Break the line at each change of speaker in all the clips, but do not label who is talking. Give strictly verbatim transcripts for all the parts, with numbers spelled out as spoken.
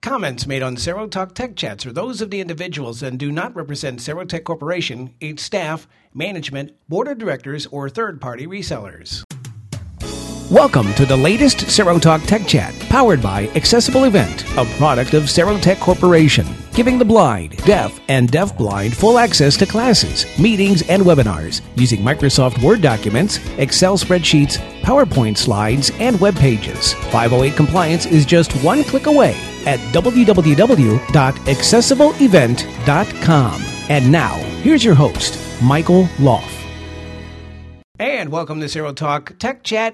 Comments made on Serotalk Tech Chats are those of the individuals and do not represent Serotech Corporation, its staff, management, board of directors, or third-party resellers. Welcome to the latest Serotalk Tech Chat, powered by Accessible Event, a product of Serotech Corporation, giving the blind, deaf, and deafblind full access to classes, meetings, and webinars using Microsoft Word documents, Excel spreadsheets, PowerPoint slides, and web pages. five oh eight compliance is just one click away at w w w dot accessible event dot com. And now, here's your host, Michael Loff. And welcome to Serotalk Tech Chat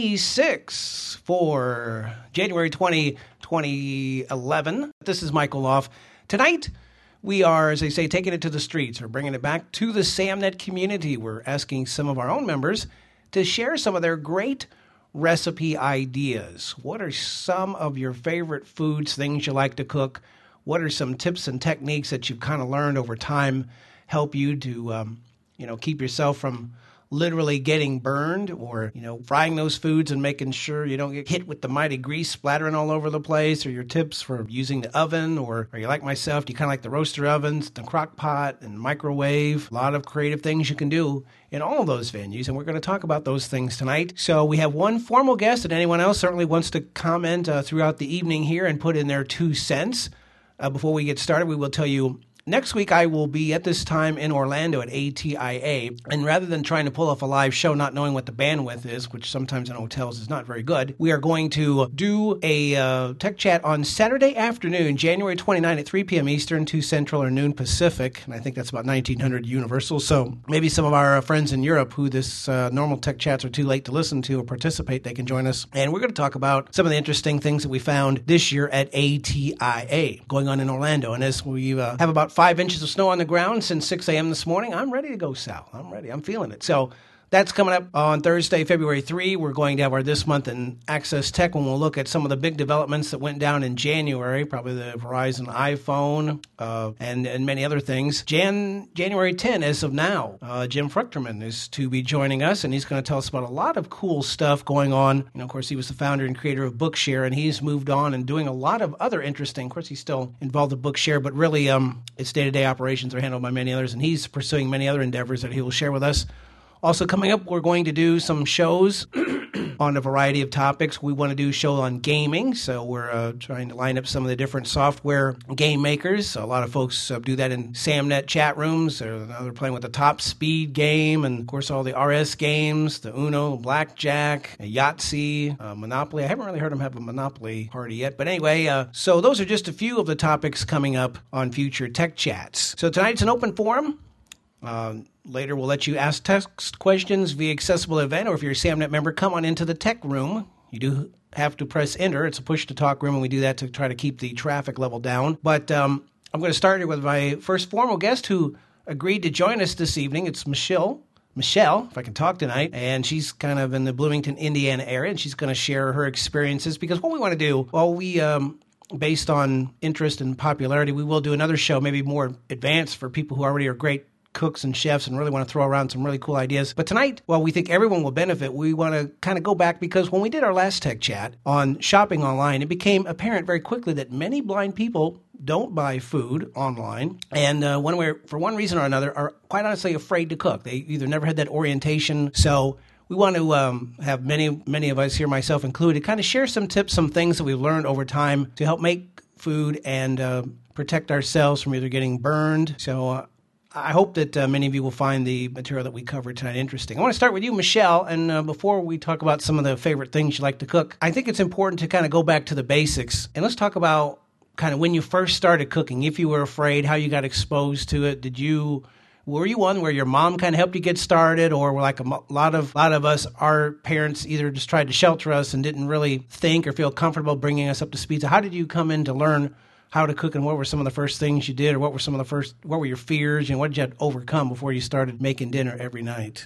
eighty-six for January twentieth, twenty eleven. This is Michael Loff. Tonight, we are, as they say, taking it to the streets. We're bringing it back to the SAMnet community. We're asking some of our own members to share some of their great recipe ideas. What are some of your favorite foods, things you like to cook? What are some tips and techniques that you've kind of learned over time help you to, um, you know, keep yourself from literally getting burned, or, you know, frying those foods and making sure you don't get hit with the mighty grease splattering all over the place, or your tips for using the oven, or are you like myself, you kind of like the roaster ovens, the crock pot, and microwave? A lot of creative things you can do in all of those venues, and we're going to talk about those things tonight. So we have one formal guest, and anyone else certainly wants to comment uh, throughout the evening here and put in their two cents. Uh, before we get started, we will tell you next week, I will be at this time in Orlando at A T I A, and rather than trying to pull off a live show not knowing what the bandwidth is, which sometimes in hotels is not very good, we are going to do a uh, tech chat on Saturday afternoon, January twenty-ninth at three p.m. Eastern, two Central, or noon Pacific, and I think that's about nineteen hundred Universal, so maybe some of our uh, friends in Europe who this uh, normal tech chats are too late to listen to or participate, they can join us, and we're going to talk about some of the interesting things that we found this year at A T I A going on in Orlando, and as we uh, have about five inches of snow on the ground since six a.m. this morning, I'm ready to go south. I'm ready. I'm feeling it. So that's coming up on Thursday, February third. We're going to have our This Month in Access Tech when we'll look at some of the big developments that went down in January, probably the Verizon iPhone uh, and, and many other things. Jan, January tenth, as of now, uh, Jim Fruchterman is to be joining us, and he's going to tell us about a lot of cool stuff going on. You know, of course, he was the founder and creator of Bookshare, and he's moved on and doing a lot of other interesting, of course, he's still involved with Bookshare, but really um, its day-to-day operations are handled by many others, and he's pursuing many other endeavors that he will share with us. Also coming up, we're going to do some shows on a variety of topics. We want to do a show on gaming, so we're uh, trying to line up some of the different software game makers. A lot of folks uh, do that in SAMnet chat rooms. They're, they're playing with the Top Speed game, and of course all the R S games, the Uno, Blackjack, Yahtzee, uh, Monopoly. I haven't really heard them have a Monopoly party yet, but anyway, uh, so those are just a few of the topics coming up on future tech chats. So tonight's an open forum. Uh, later, we'll let you ask text questions via Accessible Event, or if you're a SAMnet member, come on into the tech room. You do have to press enter. It's a push-to-talk room, and we do that to try to keep the traffic level down. But um, I'm going to start here with my first formal guest who agreed to join us this evening. It's Michelle. Michelle, if I can talk tonight, and she's kind of in the Bloomington, Indiana area, and she's going to share her experiences, because what we want to do, well, we... Um, based on interest and popularity, we will do another show, maybe more advanced for people who already are great cooks and chefs and really want to throw around some really cool ideas. But tonight, while we think everyone will benefit, we want to kind of go back, because when we did our last tech chat on shopping online, it became apparent very quickly that many blind people don't buy food online, and uh, one way, for one reason or another, are quite honestly afraid to cook. They either never had that orientation. So we want to um, have many, many of us here, myself included, kind of share some tips, some things that we've learned over time to help make food and uh, protect ourselves from either getting burned. So uh, I hope that uh, many of you will find the material that we covered tonight interesting. I want to start with you, Michelle, and uh, before we talk about some of the favorite things you like to cook, I think it's important to kind of go back to the basics, and let's talk about kind of when you first started cooking, if you were afraid, how you got exposed to it. Did you, were you one where your mom kind of helped you get started, or were like a lot of, lot of us, our parents either just tried to shelter us and didn't really think or feel comfortable bringing us up to speed? So how did you come in to learn how to cook, and what were some of the first things you did, or what were some of the first, what were your fears, and what did you have to overcome before you started making dinner every night?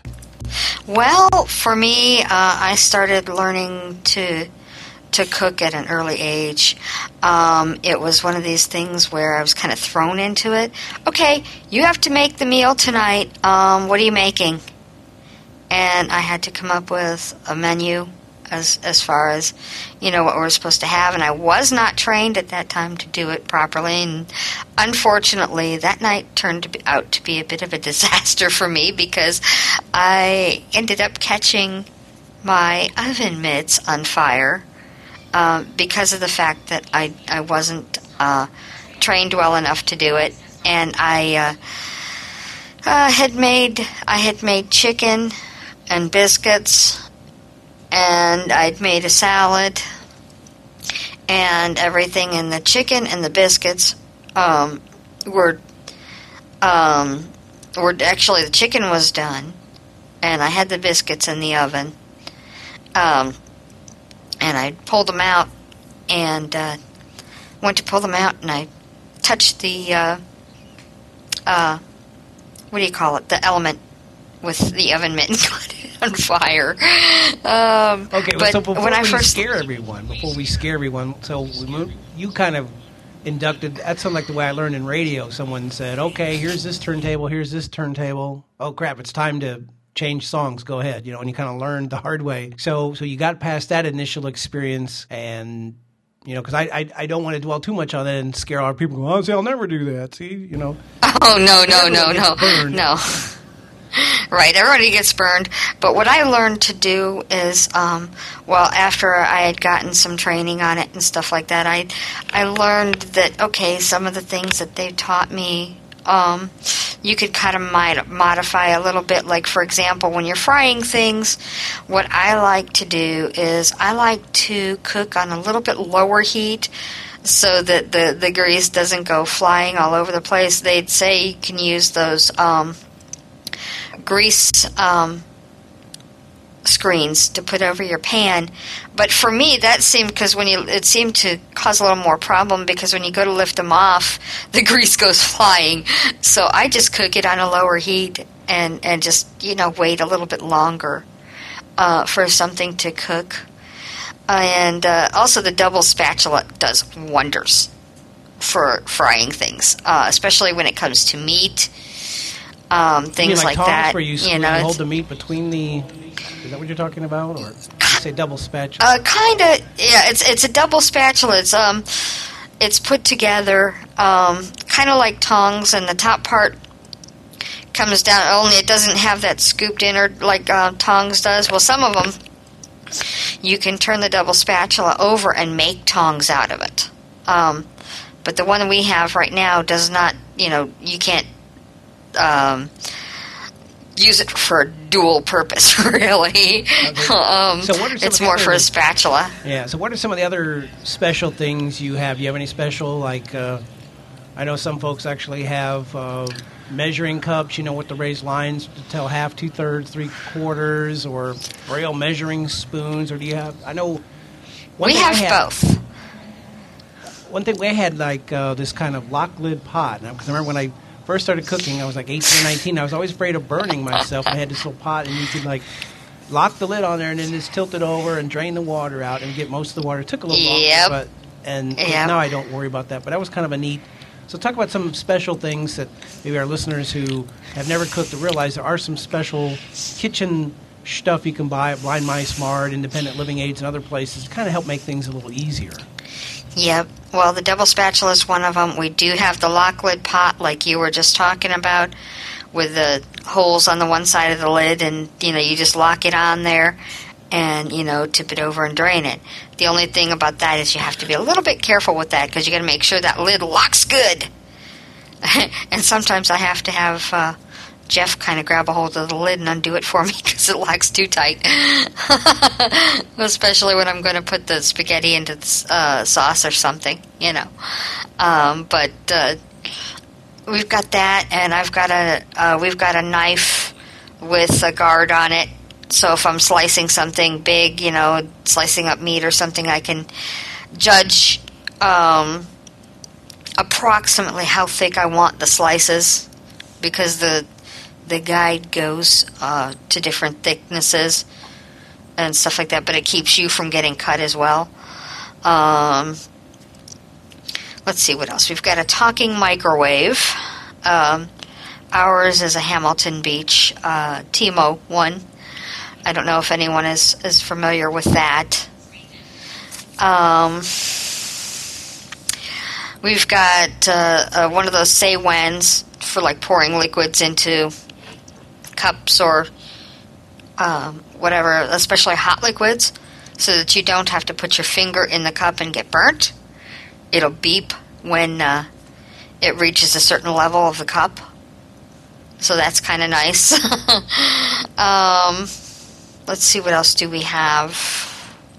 Well, for me, uh, I started learning to to cook at an early age. Um, it was one of these things where I was kind of thrown into it. Okay, you have to make the meal tonight. Um, what are you making? And I had to come up with a menu as as far as, you know, what we're supposed to have. And I was not trained at that time to do it properly. And unfortunately, that night turned to be, out to be a bit of a disaster for me because I ended up catching my oven mitts on fire uh, because of the fact that I, I wasn't uh, trained well enough to do it. And I uh, uh, had made I had made chicken and biscuits, and I'd made a salad, and everything in the chicken and the biscuits um, were um, were actually the chicken was done, and I had the biscuits in the oven, um, and I pulled them out, and uh, went to pull them out, and I touched the uh, uh, what do you call it? The element with the oven mitt and got it on fire. Um,
okay, well,
but
so before
when I
we
first
scare everyone, before we scare everyone, so we moved, you kind of inducted. That sounded like the way I learned in radio. Someone said, "Okay, here's this turntable, here's this turntable. Oh crap, it's time to change songs. Go ahead." You know, and you kind of learned the hard way. So, so you got past that initial experience, and you know, because I, I I don't want to dwell too much on that and scare our people. Oh, see, I'll never do that. See, you know.
Oh no no no no
burned.
no. Right, everybody gets burned. But what I learned to do is, um, well, after I had gotten some training on it and stuff like that, I I learned that, okay, some of the things that they taught me, um, you could kind of mod- modify a little bit. Like, for example, when you're frying things, what I like to do is I like to cook on a little bit lower heat so that the, the grease doesn't go flying all over the place. They'd say you can use those Um, grease um, screens to put over your pan, but for me that seemed because when you it seemed to cause a little more problem because when you go to lift them off, the grease goes flying. So I just cook it on a lower heat and and just you know wait a little bit longer uh, for something to cook. Uh, and uh, also the double spatula does wonders for frying things, uh, especially when it comes to meat. Um, things
you mean like,
like that.
Where you,
you know,
you hold the meat between the. Is that what you're talking about, or you say double spatula?
Uh, kind of. Yeah, it's it's a double spatula. It's um, it's put together, um, kind of like tongs, and the top part comes down. Only it doesn't have that scooped inner like uh, tongs does. Well, some of them you can turn the double spatula over and make tongs out of it. Um, but the one we have right now does not. You know, you can't. Um, use it for a dual purpose, really. Okay. Um, so what are some it's more other, for a spatula.
Yeah, so what are some of the other special things you have? Do you have any special, like, uh, I know some folks actually have uh, measuring cups, you know, with the raised lines to tell half, two-thirds, three-quarters, or braille measuring spoons, or do you have, I know...
One we have had, both.
One thing, we had, like, uh, this kind of lock lid pot, because I remember when I first started cooking, I was like eighteen or nineteen. I was always afraid of burning myself. I had this little pot, and you could like lock the lid on there, and then just tilt it over and drain the water out and get most of the water. It took a little
yep.
longer, but and
yep.
now I don't worry about that. But that was kind of a neat. So talk about some special things that maybe our listeners who have never cooked to realize there are some special kitchen stuff you can buy at Blind Mice Mart, Independent Living Aids, and other places to kind of help make things a little easier.
Yep. Well, the double spatula is one of them. We do have the lock lid pot, like you were just talking about, with the holes on the one side of the lid, and you know you just lock it on there, and you know tip it over and drain it. The only thing about that is you have to be a little bit careful with that because you got to make sure that lid locks good. And sometimes I have to have uh, Jeff kind of grab a hold of the lid and undo it for me because it locks too tight. Especially when I'm going to put the spaghetti into the uh, sauce or something, you know. Um, but uh, we've got that, and I've got a uh, we've got a knife with a guard on it. So if I'm slicing something big, you know, slicing up meat or something, I can judge um, approximately how thick I want the slices because the The guide goes uh, to different thicknesses and stuff like that, but it keeps you from getting cut as well. Um, let's see what else. We've got a talking microwave. Um, ours is a Hamilton Beach uh, T M O one, I don't know if anyone is, is familiar with that. Um, we've got uh, uh, one of those Say-Wens for like pouring liquids into cups or um, whatever, especially hot liquids, so that you don't have to put your finger in the cup and get burnt. It'll beep when uh, it reaches a certain level of the cup. So that's kind of nice. um, let's see, what else do we have?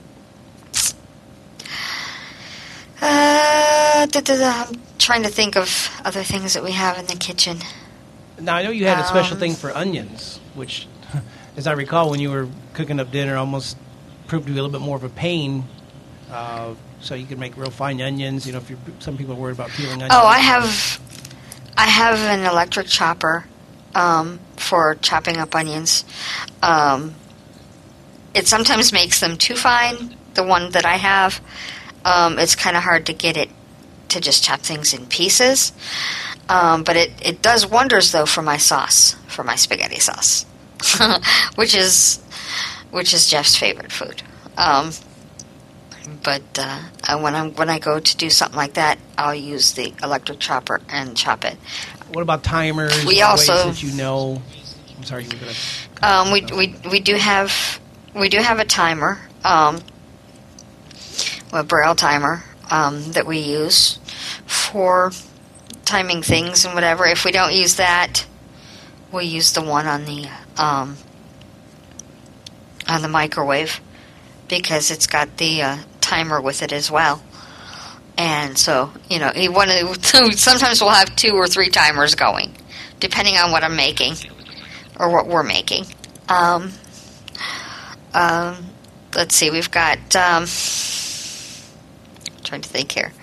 Uh, da, da, da, I'm trying to think of other things that we have in the kitchen.
Now, I know you had a special
Um,
thing for onions, which, as I recall, when you were cooking up dinner, almost proved to be a little bit more of a pain. Uh, so you could make real fine onions. You know, if you're, some people are worried about peeling onions.
Oh, I have, I have an electric chopper um, for chopping up onions. Um, it sometimes makes them too fine. The one that I have, um, it's kind of hard to get it to just chop things in pieces. Um, but it, it does wonders, though, for my sauce, for my spaghetti sauce, which is which is Jeff's favorite food. Um, but uh, uh, when I when I go to do something like that, I'll use the electric chopper and chop it.
What about timers?
We
or
also-
ways that you know. I'm sorry, you were going to.
Um, we we we do have we do have a timer, um, a Braille timer um, that we use for timing things and whatever. If we don't use that, we use the one on the um, on the microwave, because it's got the uh, timer with it as well. And so, you know, you want to, sometimes we'll have two or three timers going, depending on what I'm making or what we're making. Um, um, let's see, we've got, um, trying to think here.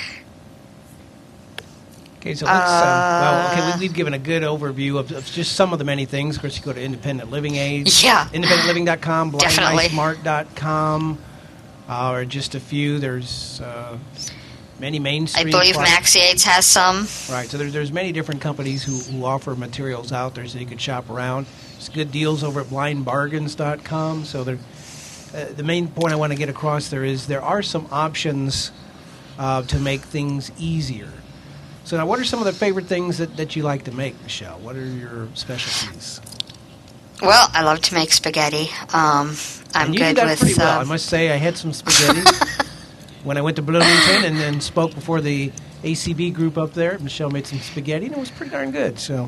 Okay, so let's, uh, well, okay, we, we've given a good overview of, of just some of the many things. Of course, you go to Independent Living Aid,
Yeah.
independent living dot com, blind
Definitely.
eye smart dot com, uh, or just a few. There's uh, many
I
mainstream.
believe
products.
MaxiAids has some.
Right, so there, there's many different companies who, who offer materials out there so you can shop around. There's good deals over at blind bargains dot com. So there, uh, the main point I want to get across there is there are some options uh, to make things easier. So now, what are some of the favorite things that, that you like to make, Michelle? What are your specialties?
Well, I love to make spaghetti. Um, I'm
and you
good
do that
with.
pretty well.
Uh,
I must say, I had some spaghetti when I went to Bloomington and then spoke before the A C B group up there. Michelle made some spaghetti, and it was pretty darn good. So.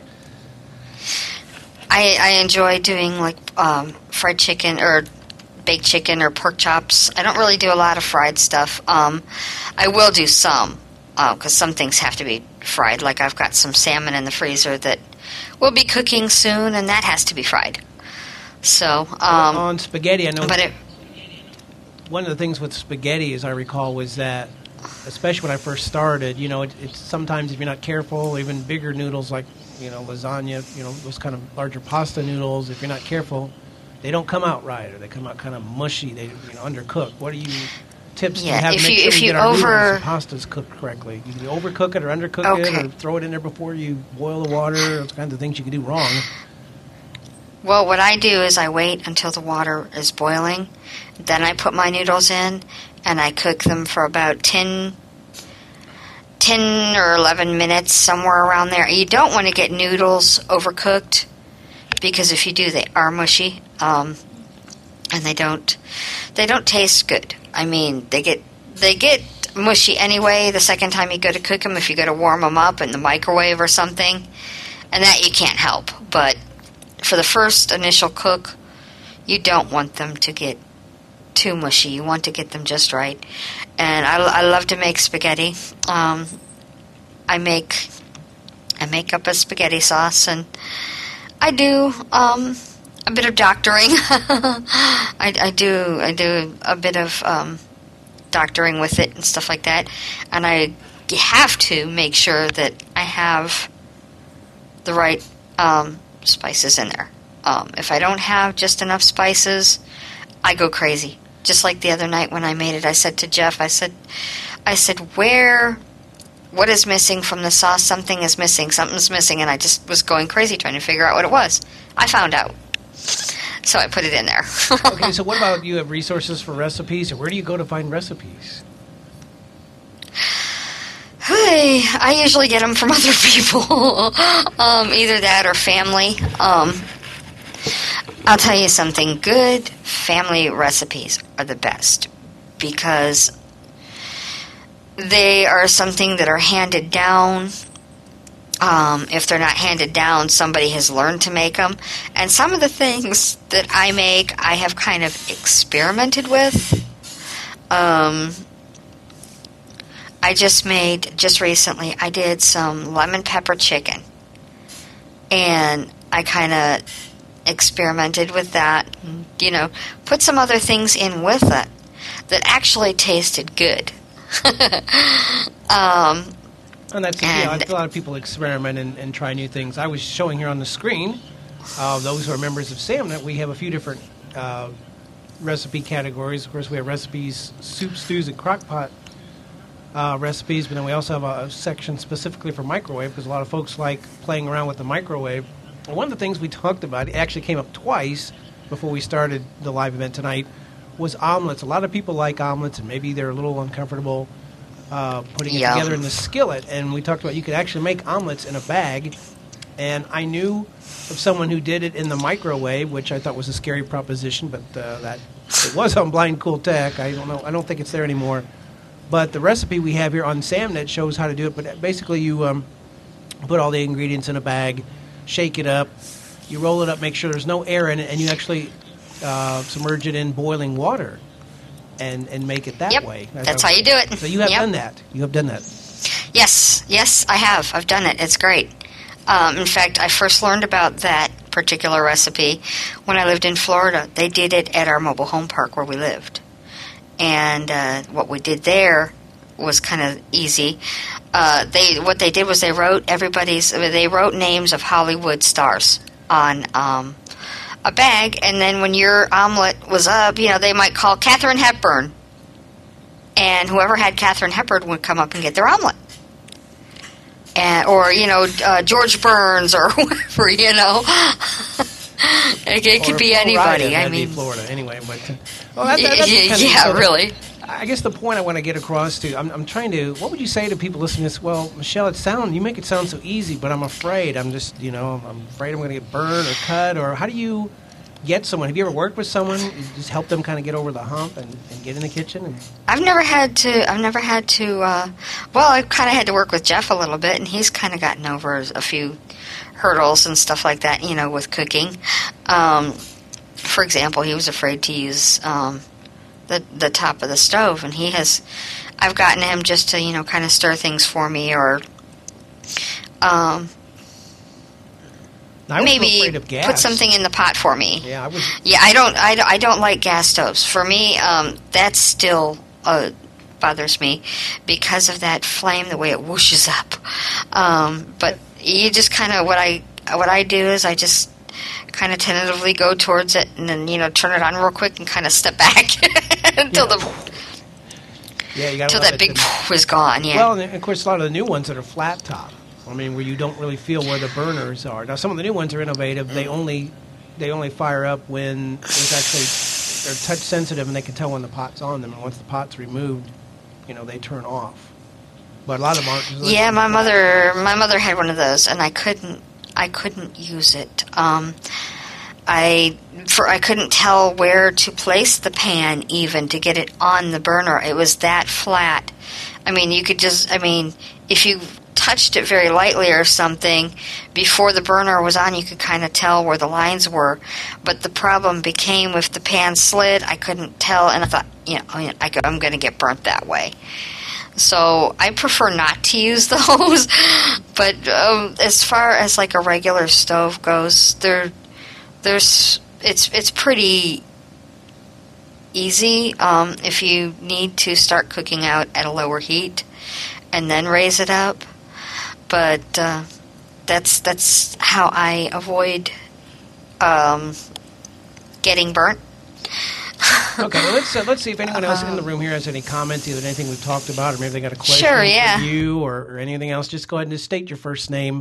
I, I enjoy doing like um, fried chicken or baked chicken or pork chops. I don't really do a lot of fried stuff. Um, I will do some, because uh, some things have to be fried. Like I've got some salmon in the freezer that will be cooking soon, and that has to be fried. So um,
on spaghetti, I know.
But it,
one of the things with spaghetti, as I recall, was that, especially when I first started, you know, it, it's sometimes if you're not careful, even bigger noodles like, you know, lasagna, you know, those kind of larger pasta noodles, if you're not careful, they don't come out right, or they come out kind of mushy, they, you know, undercooked. What are you tips
Yeah,
to have
if
to make
you-
sure
if
we
you
get our
over-
noodles and pastas cooked correctly? You can overcook it or undercook it,
Okay.
or throw it in there before you boil the water. Those kinds of things you can do wrong.
well, what I do is I wait until the water is boiling, then I put my noodles in, and I cook them for about ten, ten or eleven minutes, somewhere around there. You don't want to get noodles overcooked, because if you do, they are mushy, um, and they don't they don't taste good. I mean, they get they get mushy anyway the second time you go to cook them, if you go to warm them up in the microwave or something, and that you can't help. But for the first initial cook, you don't want them to get too mushy. You want to get them just right. And I, I love to make spaghetti. Um, I make I make up a spaghetti sauce, and I do um, a bit of doctoring. I, I do I do a bit of um, doctoring with it and stuff like that. And I have to make sure that I have the right um, spices in there. Um, if I don't have just enough spices, I go crazy. Just like the other night when I made it, I said to Jeff, I said, I said, where, what is missing from the sauce? Something is missing. Something's missing. And I just was going crazy trying to figure out what it was. I found out. So I put it in there.
Okay, so what about you have resources for recipes, or where do you go to find recipes?
Hey, I usually get them from other people, um, either that or family. Um, I'll tell you something, good family recipes are the best because they are something that are handed down. Um, if they're not handed down, somebody has learned to make them. And some of the things that I make, I have kind of experimented with. Um, I just made, just recently, I did some lemon pepper chicken. And I kind of experimented with that. And, you know, put some other things in with it that actually tasted good. um...
And that's, and, yeah, a lot of people experiment and, and try new things. I was showing here on the screen, uh, those who are members of SAMnet, we have a few different uh, recipe categories. Of course, we have recipes, soup, stews, and crock pot uh, recipes, but then we also have a, a section specifically for microwave because a lot of folks like playing around with the microwave. And one of the things we talked about, it actually came up twice before we started the live event tonight, was omelets. A lot of people like omelets, and maybe they're a little uncomfortable Uh, putting it
Yum.
together in the skillet. And we talked about you could actually make omelets in a bag. And I knew of someone who did it in the microwave, which I thought was a scary proposition, but uh, that it was on Blind Cool Tech. I don't know. I don't think it's there anymore. But the recipe we have here on SAMnet shows how to do it. But basically, you um, put all the ingredients in a bag, shake it up, you roll it up, make sure there's no air in it, and you actually uh, submerge it in boiling water. And, and make it that
yep,
way.
That's, that's how you do it.
So you have
yep.
done that. You have done that.
Yes, yes, I have. I've done it. It's great. Um, in fact, I first learned about that particular recipe when I lived in Florida. They did it at our mobile home park where we lived. And uh, what we did there was kind of easy. Uh, they what they did was they wrote everybody's. They wrote names of Hollywood stars on Um, a bag, and then when your omelet was up, you know, they might call Katharine Hepburn, and whoever had Katharine Hepburn would come up and get their omelet. And, or, you know, uh, George Burns or whoever, you know. it, it could
or
be anybody.
Ryan,
I mean,
be Florida anyway. But well, that, that, that's
yeah,
kind of
yeah
so
really.
I guess the point I want to get across to, I'm, I'm trying to. What would you say to people listening to this? Well, Michelle, it sound you make it sound so easy, but I'm afraid. I'm just, you know, I'm afraid I'm going to get burned or cut. Or how do you get someone? Have you ever worked with someone? You just help them kind of get over the hump and, and get in the kitchen. And
I've never had to. I've never had to. Uh, well, I kind of had to work with Jeff a little bit, and he's kind of gotten over a few hurdles and stuff like that. You know, with cooking. Um, for example, he was afraid to use um, the the top of the stove, and he has. I've gotten him just to you know kind of stir things for me, or um,
I was
maybe
afraid of gas.
Put something in the pot for me.
Yeah, I was.
Yeah, I don't. I, I don't like gas stoves. For me, um, that still uh, bothers me because of that flame, the way it whooshes up. Um, but you just kind of what I what I do is I just kind of tentatively go towards it and then you know turn it on real quick and kind of step back until
yeah.
the
yeah you
until that big was gone. Yeah.
Well, and of course, a lot of the new ones that are flat top. I mean, where you don't really feel where the burners are. Now, some of the new ones are innovative. They only they only fire up when there's actually they're touch sensitive and they can tell when the pot's on them. And once the pot's removed, you know, they turn off. But a lot of them aren't.
Yeah, my mother my mother had one of those, and I couldn't I couldn't use it. Um, I for I couldn't tell where to place the pan even to get it on the burner. It was that flat. I mean, you could just I mean, if you touched it very lightly or something before the burner was on, you could kind of tell where the lines were. But the problem became if the pan slid, I couldn't tell, and I thought, you know, I, I'm going to get burnt that way. So I prefer not to use those. But um, as far as like a regular stove goes, there, there's it's it's pretty easy um, if you need to start cooking out at a lower heat and then raise it up. But uh, that's that's how I avoid um, getting burnt.
Okay, well, let's uh, let's see if anyone else in the room here has any comments, either anything we've talked about, or maybe they got a question
sure, yeah.
for you, or, or anything else. Just go ahead and just state your first name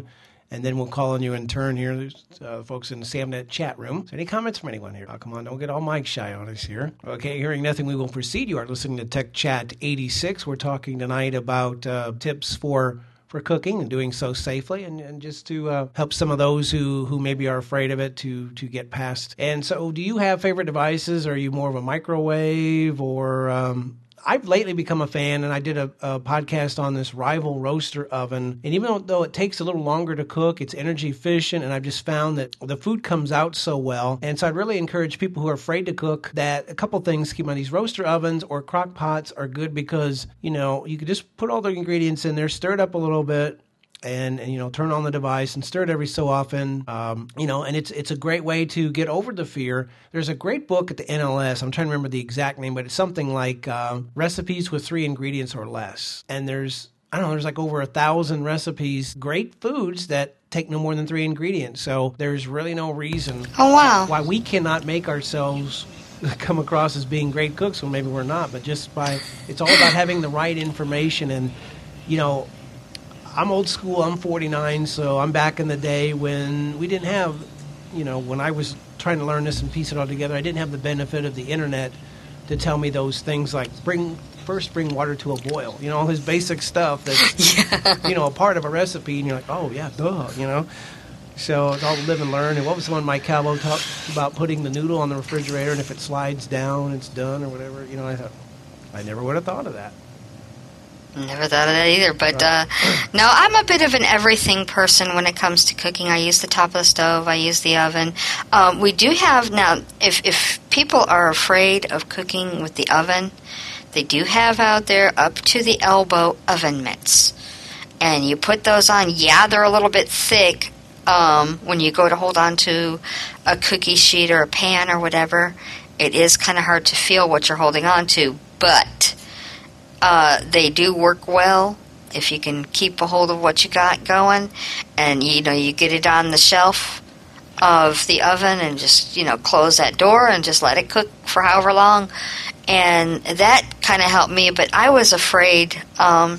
and then we'll call on you in turn here. There's uh, folks in the SamNet chat room. So any comments from anyone here? Oh, come on, don't get all mic shy on us here. Okay, hearing nothing, we will proceed. You are listening to Tech Chat eighty-six. We're talking tonight about uh, tips for for cooking and doing so safely, and, and just to uh, help some of those who, who maybe are afraid of it to to get past. And so do you have favorite devices? Are you more of a microwave or... Um, I've lately become a fan, and I did a, a podcast on this Rival roaster oven. And even though it takes a little longer to cook, it's energy efficient, and I've just found that the food comes out so well. And so I'd really encourage people who are afraid to cook that a couple things to keep on. These roaster ovens or crock pots are good because, you know, you could just put all the ingredients in there, stir it up a little bit, And, and, you know, turn on the device and stir it every so often, um, you know, and it's it's a great way to get over the fear. There's a great book at the N L S. I'm trying to remember the exact name, but it's something like uh, Recipes with Three Ingredients or Less. And there's, I don't know, there's like over a thousand recipes, great foods that take no more than three ingredients. So there's really no reason
oh, wow.
why we cannot make ourselves come across as being great cooks when maybe we're not. But just by, it's all about having the right information. And, you know, I'm old school, I'm forty-nine, so I'm back in the day when we didn't have, you know, when I was trying to learn this and piece it all together, I didn't have the benefit of the internet to tell me those things like bring first bring water to a boil, you know, all this basic stuff that's, yeah. you know, a part of a recipe, and you're like, oh, yeah, duh, you know. So it's all live and learn. And what was the one Mike Calvo talked about, putting the noodle on the refrigerator, and if it slides down, it's done or whatever, you know, I thought, I never would have thought of that.
Never thought of that either, but uh, no, I'm a bit of an everything person when it comes to cooking. I use the top of the stove, I use the oven. Um, we do have now, if, if people are afraid of cooking with the oven, they do have out there up to the elbow oven mitts. And you put those on, yeah, they're a little bit thick um, when you go to hold on to a cookie sheet or a pan or whatever. It is kind of hard to feel what you're holding on to, but... Uh, they do work well if you can keep a hold of what you got going, and you know you get it on the shelf of the oven and just you know close that door and just let it cook for however long, and that kind of helped me. But I was afraid um,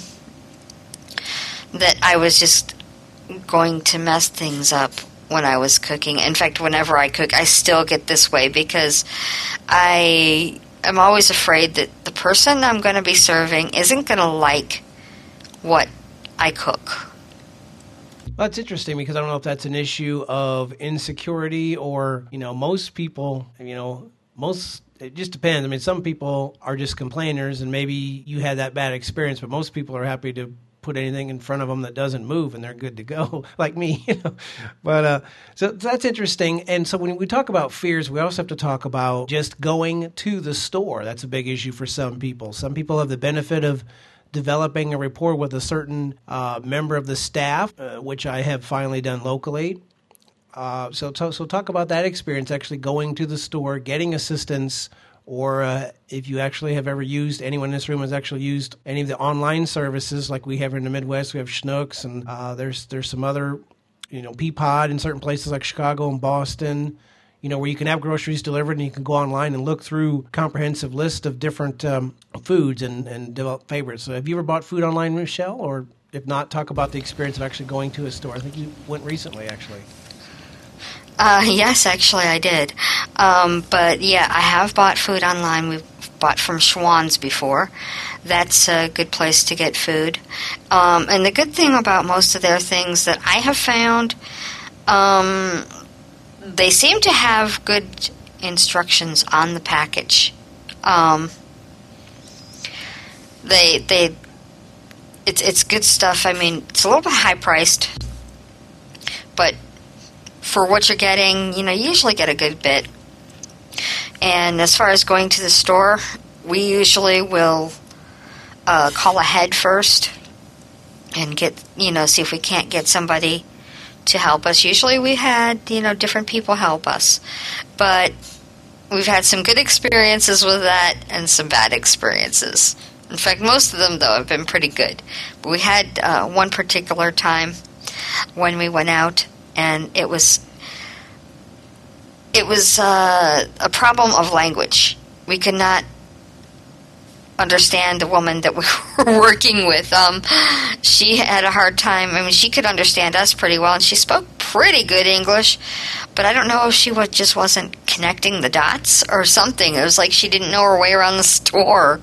that I was just going to mess things up when I was cooking. In fact, whenever I cook, I still get this way because I. I'm always afraid that the person I'm going to be serving isn't going to like what I cook.
Well, that's interesting because I don't know if that's an issue of insecurity or, you know, most people, you know, most, it just depends. I mean, some people are just complainers and maybe you had that bad experience, but most people are happy to put anything in front of them that doesn't move and they're good to go, like me, you know. But uh, so that's interesting. And so when we talk about fears, we also have to talk about just going to the store. That's a big issue for some people. Some people have the benefit of developing a rapport with a certain uh, member of the staff, uh, which I have finally done locally. Uh, so, so, so talk about that experience, actually going to the store, getting assistance, or uh, if you actually have ever used, anyone in this room has actually used any of the online services like we have in the Midwest. We have Schnucks, and uh, there's there's some other, you know, Peapod in certain places like Chicago and Boston, you know, where you can have groceries delivered and you can go online and look through a comprehensive list of different um, foods and, and develop favorites. So have you ever bought food online, Michelle? Or if not, talk about the experience of actually going to a store. I think you went recently, actually.
Uh, yes, actually I did. Um, but yeah, I have bought food online. We've bought from Schwann's before. That's a good place to get food. Um, and the good thing about most of their things that I have found, um, they seem to have good instructions on the package. Um, they, they, it's, it's good stuff. I mean, it's a little bit high priced, but for what you're getting, you know, you usually get a good bit. And as far as going to the store, we usually will uh, call ahead first and get, you know, see if we can't get somebody to help us. Usually we had, you know, different people help us. But we've had some good experiences with that and some bad experiences. In fact, most of them, though, have been pretty good. But we had uh, one particular time when we went out, and it was it was uh, a problem of language. We could not understand the woman that we were working with. Um, she had a hard time. I mean, she could understand us pretty well, and she spoke pretty good English, but I don't know if she was, just wasn't connecting the dots or something. It was like she didn't know her way around the store.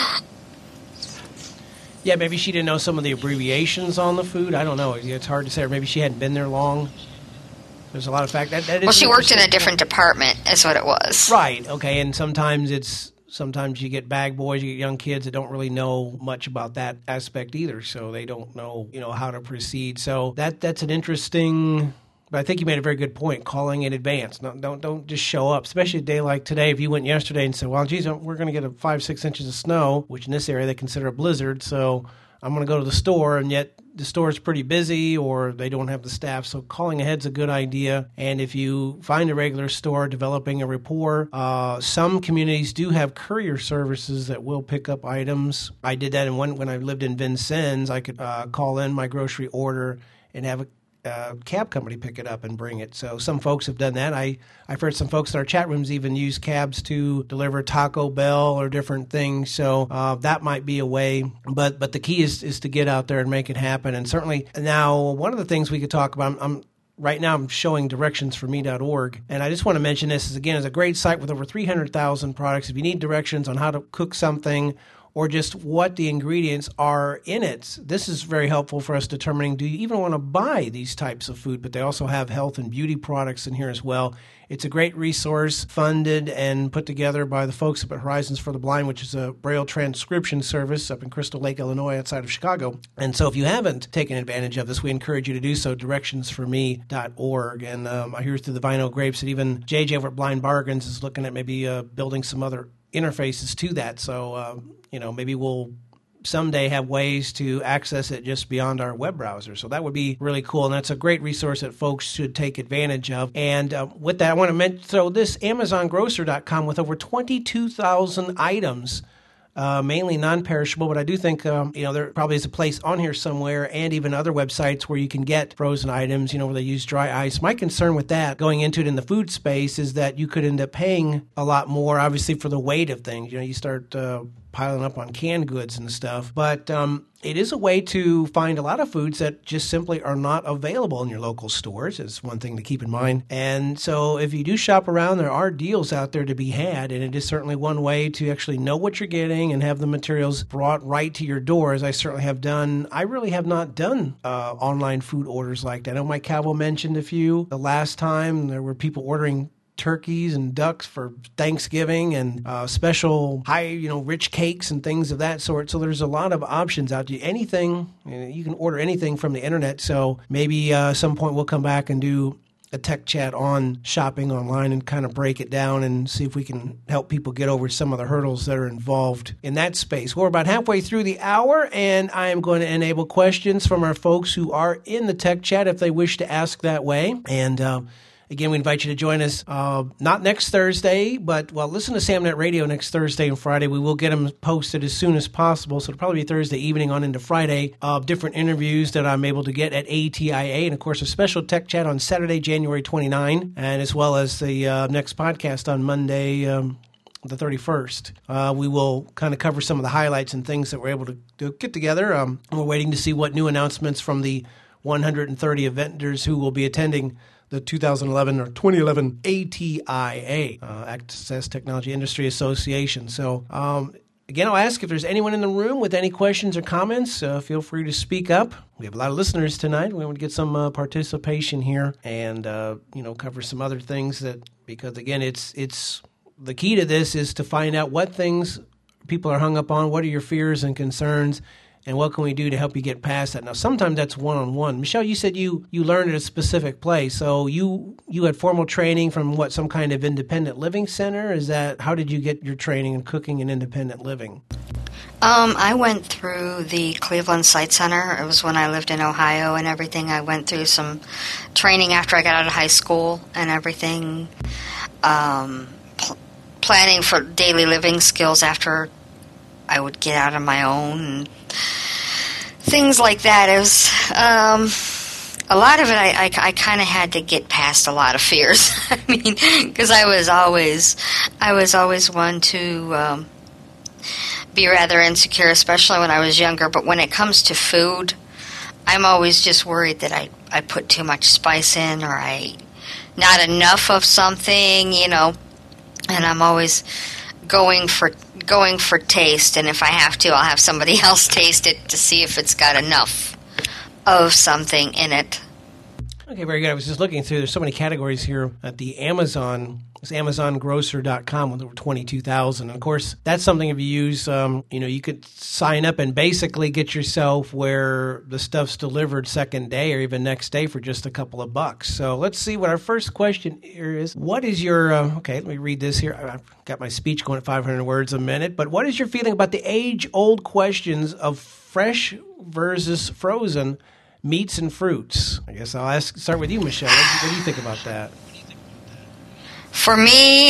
Yeah, maybe she didn't know some of the abbreviations on the food. I don't know. It's hard to say. Or maybe she hadn't been there long. There's a lot of fact that, that is.
Well, she worked in a different department, is what it was.
Right. Okay. And sometimes it's sometimes you get bag boys, you get young kids that don't really know much about that aspect either, so they don't know, you know, how to proceed. So that that's an interesting. But I think you made a very good point, calling in advance. No, don't don't just show up, especially a day like today. If you went yesterday and said, well, geez, we're going to get a five, six inches of snow, which in this area they consider a blizzard, so I'm going to go to the store, and yet the store is pretty busy or they don't have the staff. So calling ahead is a good idea. And if you find a regular store developing a rapport, uh, some communities do have courier services that will pick up items. I did that in one, when I lived in Vincennes. I could uh, call in my grocery order and have a Uh, cab company pick it up and bring it. So some folks have done that. I, I've heard some folks in our chat rooms even use cabs to deliver Taco Bell or different things. So uh, that might be a way. But but the key is, is to get out there and make it happen. And certainly now one of the things we could talk about, I'm, I'm right now I'm showing directions for me dot org. And I just want to mention this is, again, is a great site with over three hundred thousand products. If you need directions on how to cook something or just what the ingredients are in it, this is very helpful for us determining, do you even want to buy these types of food? But they also have health and beauty products in here as well. It's a great resource, funded and put together by the folks up at Horizons for the Blind, which is a Braille transcription service up in Crystal Lake, Illinois, outside of Chicago. And so if you haven't taken advantage of this, we encourage you to do so, directions for me dot org. And um, I hear through the Vinyl Grapes that even J J over at Blind Bargains is looking at maybe uh, building some other interfaces to that. So, uh, you know, maybe we'll someday have ways to access it just beyond our web browser. So that would be really cool. And that's a great resource that folks should take advantage of. And uh, with that, I want to mention, so this Amazon Grocer dot com with over twenty-two thousand items, Uh, mainly non-perishable, but I do think, um, you know, there probably is a place on here somewhere and even other websites where you can get frozen items, you know, where they use dry ice. My concern with that, going into it in the food space, is that you could end up paying a lot more, obviously, for the weight of things. You know, you start uh, piling up on canned goods and stuff. But um, it is a way to find a lot of foods that just simply are not available in your local stores. It's one thing to keep in mind. And so if you do shop around, there are deals out there to be had, and it is certainly one way to actually know what you're getting and have the materials brought right to your door, as I certainly have done. I really have not done uh, online food orders like that. I know Mike Calvo mentioned a few. The last time there were people ordering turkeys and ducks for Thanksgiving and uh, special high, you know, rich cakes and things of that sort. So there's a lot of options out there. Anything, you know, you can order anything from the internet. So maybe uh, some point we'll come back and do a tech chat on shopping online and kind of break it down and see if we can help people get over some of the hurdles that are involved in that space. We're about halfway through the hour, and I am going to enable questions from our folks who are in the tech chat if they wish to ask that way. And uh, Again, we invite you to join us, uh, not next Thursday, but, well, listen to SamNet Radio next Thursday and Friday. We will get them posted as soon as possible, so it'll probably be Thursday evening on into Friday of different interviews that I'm able to get at A T I A, and, of course, a special tech chat on Saturday, January twenty-ninth, and as well as the uh, next podcast on Monday, um, the thirty-first. Uh, we will kind of cover some of the highlights and things that we're able to, to get together. Um, we're waiting to see what new announcements from the one hundred thirty vendors who will be attending the two thousand eleven or twenty eleven A T I A, uh, Access Technology Industry Association. So, um, again, I'll ask if there's anyone in the room with any questions or comments. Uh, feel free to speak up. We have a lot of listeners tonight. We want to get some uh, participation here and, uh, you know, cover some other things that, because, again, it's it's the key to this is to find out what things people are hung up on, what are your fears and concerns, and what can we do to help you get past that? Now, sometimes that's one-on-one. Michelle, you said you, you learned at a specific place. So you you had formal training from, what, some kind of independent living center? Is that, how did you get your training in cooking and independent living?
Um, I went through the Cleveland Site Center. It was when I lived in Ohio and everything. I went through some training after I got out of high school and everything. Um, pl- planning for daily living skills after I would get out on my own and things like that. It was um, a lot of it. I, I, I kind of had to get past a lot of fears. I mean, because I was always, I was always one to um, be rather insecure, especially when I was younger. But when it comes to food, I'm always just worried that I, I put too much spice in, or I not enough of something, you know. And I'm always going for going for taste. And if I have to, I'll have somebody else taste it to see if it's got enough of something in it.
Okay, very good. I was just looking through. There's so many categories here at the Amazon. It's amazon grocer dot com with over twenty-two thousand. And of course, that's something if you use, um, you know, you could sign up and basically get yourself where the stuff's delivered second day or even next day for just a couple of bucks. So let's see what our first question here is. What is your, uh, okay, let me read this here. I've got my speech going at five hundred words a minute. But what is your feeling about the age-old questions of fresh versus frozen meats and fruits? I guess I'll ask, start with you, Michelle. What, what do you think about that?
For me,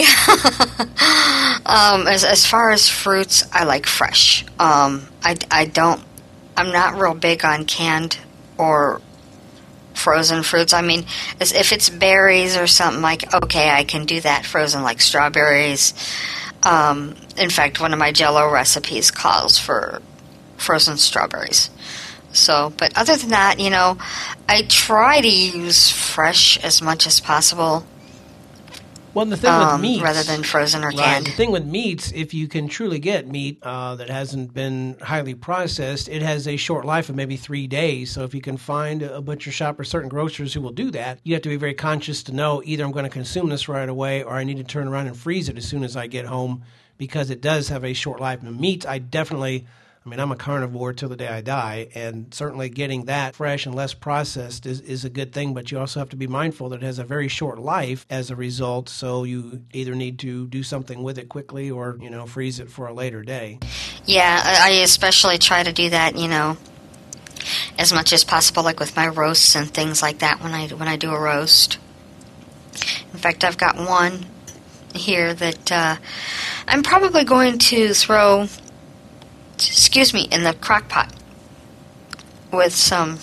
um, as as far as fruits, I like fresh. Um, I, I don't, I'm not real big on canned or frozen fruits. I mean, as, if it's berries or something, like, okay, I can do that frozen, like strawberries. Um, in fact, one of my Jell-O recipes calls for frozen strawberries. So, but other than that, you know, I try to use fresh as much as possible.
Well, the thing
um,
with meats,
rather than frozen or
right,
canned.
the thing with meats, if you can truly get meat uh, that hasn't been highly processed, it has a short life of maybe three days. So if you can find a butcher shop or certain grocers who will do that, you have to be very conscious to know either I'm going to consume this right away or I need to turn around and freeze it as soon as I get home, because it does have a short life. And meat, I definitely... I mean, I'm a carnivore till the day I die, and certainly getting that fresh and less processed is, is a good thing, but you also have to be mindful that it has a very short life as a result, so you either need to do something with it quickly or, you know, freeze it for a later day.
Yeah, I especially try to do that, you know, as much as possible, like with my roasts and things like that when I, when I do a roast. In fact, I've got one here that uh, I'm probably going to throw... excuse me, in the crock pot with some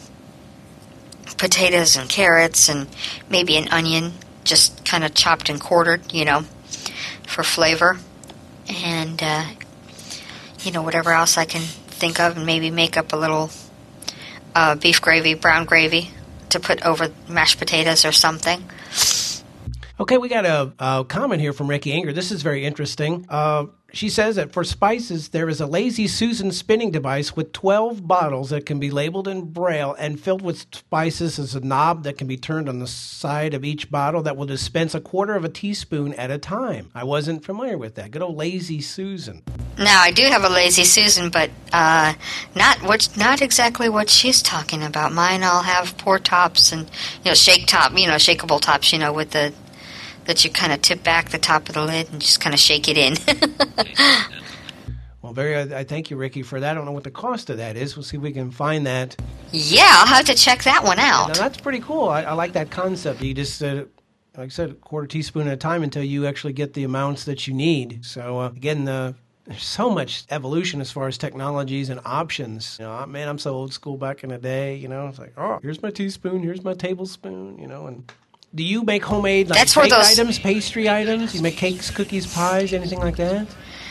potatoes and carrots and maybe an onion, just kind of chopped and quartered, you know, for flavor. And, uh, you know, whatever else I can think of, and maybe make up a little uh, beef gravy, brown gravy, to put over mashed potatoes or something.
Okay, we got a, a comment here from Ricky Anger. This is very interesting. Uh, she says that for spices, there is a Lazy Susan spinning device with twelve bottles that can be labeled in Braille and filled with spices. As a knob that can be turned on the side of each bottle that will dispense a quarter of a teaspoon at a time. I wasn't familiar with that. Good old Lazy Susan.
Now, I do have a Lazy Susan, but uh, not what, not exactly what she's talking about. Mine all have pour tops and, you know, shake top, you know, shakeable tops, you know, with the... that you kind of tip back the top of the lid and just kind of shake it in.
Well, very. I thank you, Ricky, for that. I don't know what the cost of that is. We'll see if we can find that.
Yeah, I'll have to check that one out.
Now, that's pretty cool. I, I like that concept. You just, uh, like I said, a quarter teaspoon at a time until you actually get the amounts that you need. So, uh, again, the... there's so much evolution as far as technologies and options. You know, man, I'm so old school back in the day. You know, it's like, oh, here's my teaspoon, here's my tablespoon. You know, and do you make homemade like
That's
baked
those...
items, pastry items? You make cakes, cookies, pies, anything like that?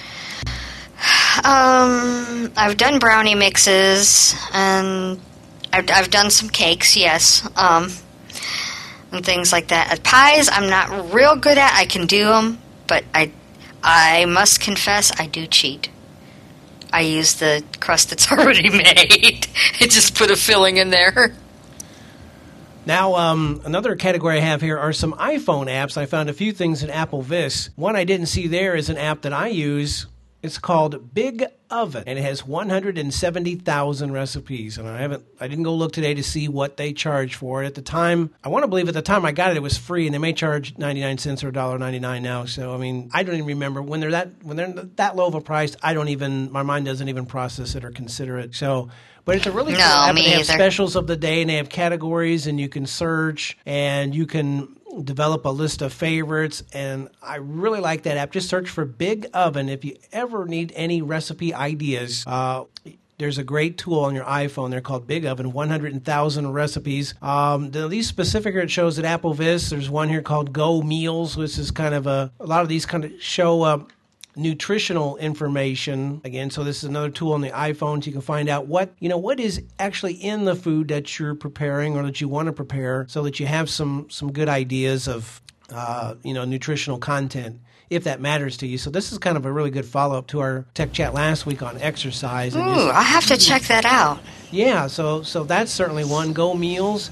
Um, I've done brownie mixes, and I've, I've done some cakes, yes, um, and things like that. Uh, pies, I'm not real good at. I can do them, but I, I must confess, I do cheat. I use the crust that's already made. I just put a filling in there.
Now, um, another category I have here are some iPhone apps. I found a few things in AppleVis. One I didn't see there is an app that I use. It's called Big Oven, and it has one hundred seventy thousand recipes. And I haven't, I didn't go look today to see what they charge for it. At the time, I want to believe at the time I got it, it was free, and they may charge ninety-nine cents or one dollar ninety-nine now. So, I mean, I don't even remember. When they're that when they're that low of a price, I don't even, my mind doesn't even process it or consider it. So, but it's a really cool
no,
app.
Me
and they have
either.
specials of the day, and they have categories, and you can search, and you can develop a list of favorites, and I really like that app. Just search for Big Oven. If you ever need any recipe ideas, uh, there's a great tool on your iPhone. They're called Big Oven, one hundred thousand recipes. Um, these specific, it shows at AppleVis. There's one here called Go Meals, which is kind of a, a lot of these kind of show uh, nutritional information. Again, so this is another tool on the iPhone, so you can find out what, you know, what is actually in the food that you're preparing or that you want to prepare, so that you have some some good ideas of, uh, you know, nutritional content, if that matters to you. So this is kind of a really good follow-up to our tech chat last week on exercise.
Ooh,
and just,
I have to check that out.
Yeah, so so that's certainly one. Go Meals.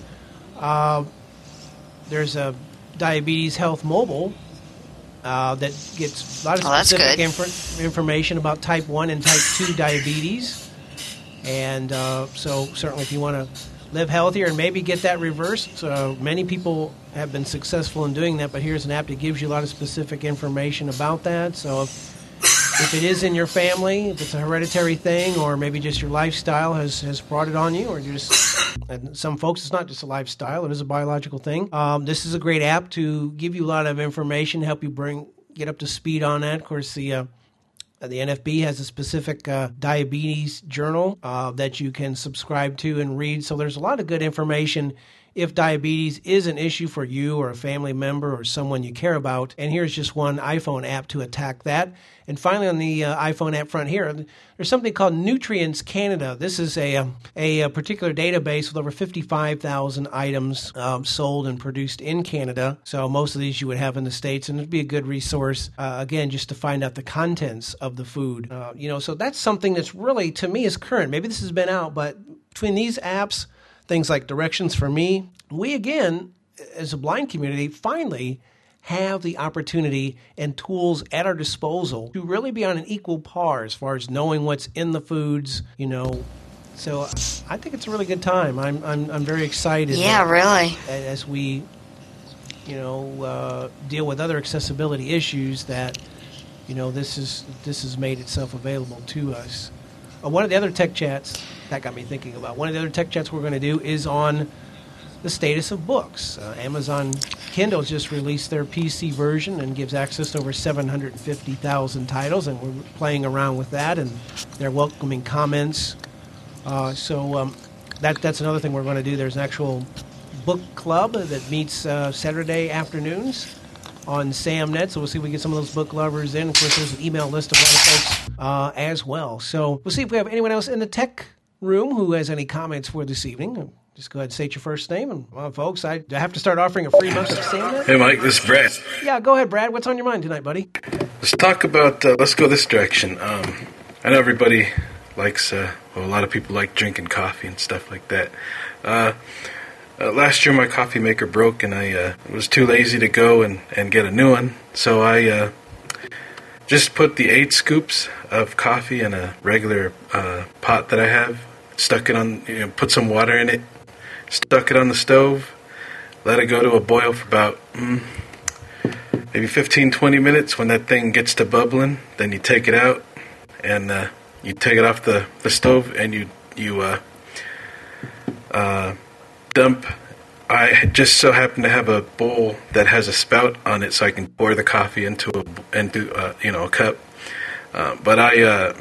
Uh, there's a Diabetes Health Mobile uh, that gets a lot of
oh,
specific inf- information about type one and type two diabetes. And uh, so certainly if you want to live healthier and maybe get that reversed, uh, many people have been successful in doing that, but here's an app that gives you a lot of specific information about that. So if, if it is in your family, if it's a hereditary thing, or maybe just your lifestyle has, has brought it on you, or just, and some folks, it's not just a lifestyle, it is a biological thing. Um, this is a great app to give you a lot of information, help you bring get up to speed on that. Of course, the uh, the N F B has a specific uh, diabetes journal uh, that you can subscribe to and read. So there's a lot of good information if diabetes is an issue for you or a family member or someone you care about. And here's just one iPhone app to attack that. And finally, on the uh, iPhone app front here, there's something called Nutrients Canada. This is a a, a particular database with over fifty-five thousand items um, sold and produced in Canada. So most of these you would have in the States, and it'd be a good resource, uh, again, just to find out the contents of the food. Uh, you know, so that's something that's really, to me, is current. Maybe this has been out, but between these apps, things like Directions for Me, we, again, as a blind community, finally have the opportunity and tools at our disposal to really be on an equal par as far as knowing what's in the foods, you know. So I think it's a really good time. I'm I'm, I'm very excited.
Yeah, really.
As we, you know, uh, deal with other accessibility issues, that, you know, this is this has made itself available to us. Uh, one of the other tech chats that got me thinking about, one of the other tech chats we're going to do is on the status of books. Uh, Amazon Kindle just released their P C version and gives access to over seven hundred fifty thousand titles, and we're playing around with that, and they're welcoming comments. Uh, so um, that that's another thing we're going to do. There's an actual book club that meets uh, Saturday afternoons on SamNet, so we'll see if we get some of those book lovers in. Of course, there's an email list of a lot of folks uh, as well. So we'll see if we have anyone else in the tech room who has any comments for this evening. Just go ahead and state your first name. And, well, folks, I, do I have to start offering a free month of SamNet?
Hey, Mike, this is Brad.
Yeah, go ahead, Brad. What's on your mind tonight, buddy?
Let's talk about, uh, let's go this direction. Um, I know everybody likes, uh, well, a lot of people like drinking coffee and stuff like that. Uh, uh, last year, my coffee maker broke, and I uh, was too lazy to go and, and get a new one. So I uh, just put the eight scoops of coffee in a regular uh, pot that I have, stuck it on, you know, put some water in it, stuck it on the stove, let it go to a boil for about mm, maybe fifteen, twenty minutes. When that thing gets to bubbling, then you take it out, and uh, you take it off the, the stove, and you you uh, uh, dump. I just so happen to have a bowl that has a spout on it, so I can pour the coffee into a into uh, you know a cup. Uh, but I uh,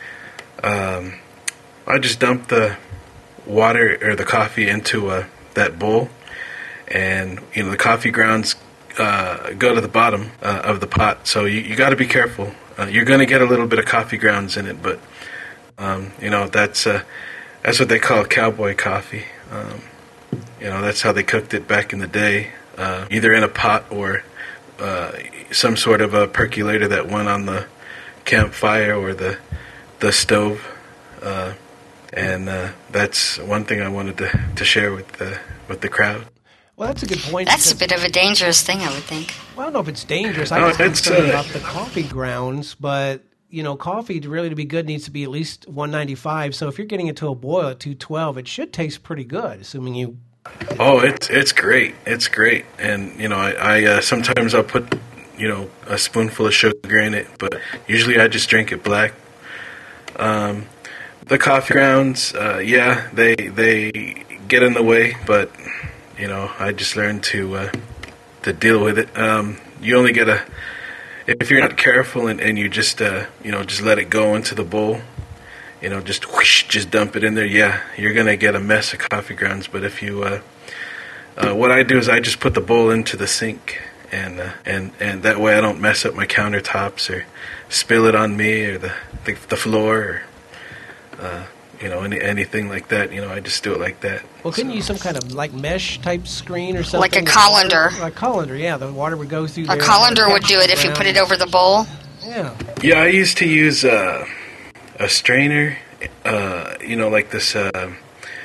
um, I just dump the water or the coffee into uh, that bowl, and you know the coffee grounds uh, go to the bottom uh, of the pot. So you, you got to be careful. Uh, you're going to get a little bit of coffee grounds in it, but um, you know that's uh, that's what they call cowboy coffee. Um, you know that's how they cooked it back in the day, uh, either in a pot or uh, some sort of a percolator that went on the campfire or the the stove. Uh, And uh, that's one thing I wanted to, to share with the with the crowd.
Well, that's a good point.
That's a bit of a dangerous thing, I would think.
Well, I don't know if it's dangerous. I
No,
was
it's,
concerned
uh,
about the coffee grounds, but, you know, coffee to really to be good needs to be at least one ninety-five. So if you're getting it to a boil at two twelve, it should taste pretty good, assuming you...
Oh, it's it's great. It's great. And, you know, I, I uh, sometimes I'll put, you know, a spoonful of sugar in it, but usually I just drink it black. Um... The coffee grounds, uh, yeah, they they get in the way, but you know, I just learned to uh, to deal with it. Um, you only get a if you're not careful and, and you just uh, you know just let it go into the bowl, you know, just whoosh, just dump it in there. Yeah, you're gonna get a mess of coffee grounds. But if you, uh, uh, what I do is I just put the bowl into the sink and uh, and and that way I don't mess up my countertops or spill it on me or the the, the floor or uh, you know any anything like that. You know, I just do it like that.
Well, couldn't
so.
you use some kind of like mesh type screen or something?
Like a colander.
A colander, yeah. The water would go through.
A
there
colander would do it if you put it over the bowl.
Yeah.
Yeah, I used to use uh, a strainer. Uh, you know, like this. Uh,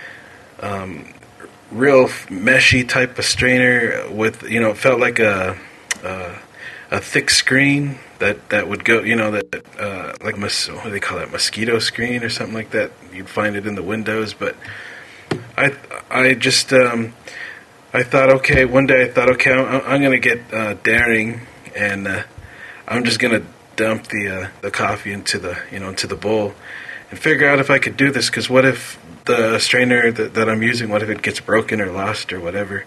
um, real meshy type of strainer with, you know, it felt like a uh, a thick screen that, that would go, you know, that uh, like mos- what do they call that, mosquito screen or something like that. You'd find it in the windows, but I I just um, I thought, okay, one day I thought, okay, I'm, I'm gonna get uh, daring, and uh, I'm just gonna dump the uh, the coffee into the you know into the bowl and figure out if I could do this, because what if the strainer that, that I'm using, what if it gets broken or lost or whatever?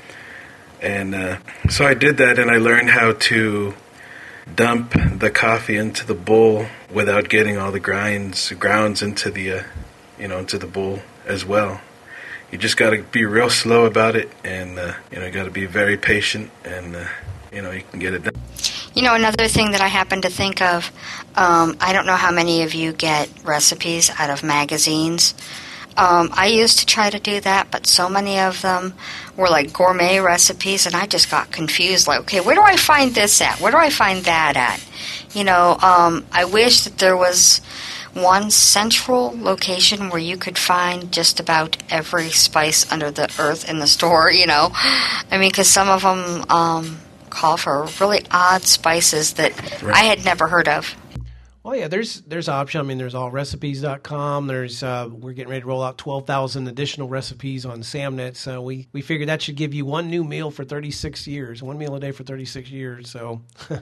And uh, so I did that, and I learned how to dump the coffee into the bowl without getting all the grinds, grounds into the, uh, you know, into the bowl as well. You just got to be real slow about it, and uh, you know, you got to be very patient, and uh, you know, you can get it done.
You know, another thing that I happen to think of, um, I don't know how many of you get recipes out of magazines. Um, I used to try to do that, but so many of them were like gourmet recipes, and I just got confused. Like, okay, where do I find this at? Where do I find that at? You know, um, I wish that there was one central location where you could find just about every spice under the earth in the store, you know. I mean, because some of them um, call for really odd spices that right. I had never heard of.
Well, yeah, there's there's option. I mean, there's all recipes dot com. There's uh, we're getting ready to roll out twelve thousand additional recipes on SamNet. So we, we figured that should give you one new meal for thirty-six years, one meal a day for thirty-six years. So,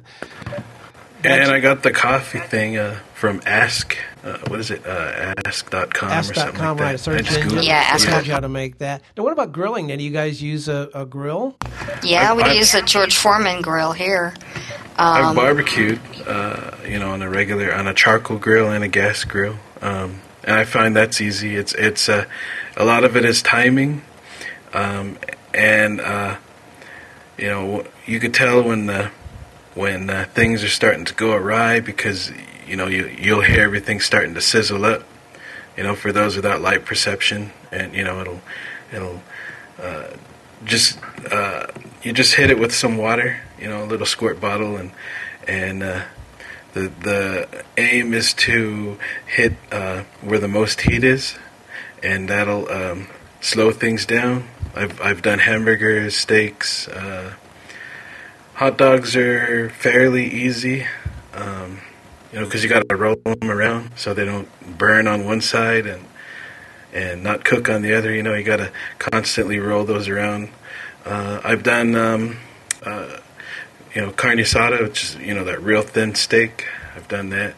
and I got the coffee thing uh, from Ask. Uh, what is it? Uh, ask dot com
ask.
or something
com,
like
right?
that.
A search engine.
Yeah, Ask.
Tells you how to make that. Now, what about grilling? Now, do you guys use a, a grill?
Yeah,
I,
we
I,
use a George Foreman grill here.
I've
Um,
barbecued, uh, you know, on a regular, on a charcoal grill and a gas grill, um, and I find that's easy. It's it's uh, a lot of it is timing, um, and uh, you know, you could tell when the when uh, things are starting to go awry, because you know you you'll hear everything starting to sizzle up. You know, for those without light perception, and you know it'll it'll uh, just uh, you just hit it with some water. You know, a little squirt bottle, and and uh, the the aim is to hit uh, where the most heat is, and that'll um, slow things down. I've I've done hamburgers, steaks, uh, hot dogs are fairly easy, um, you know, because you got to roll them around so they don't burn on one side and and not cook on the other. You know, you got to constantly roll those around. Uh, I've done. Um, uh, You know, carne asada, which is, you know, that real thin steak. I've done that.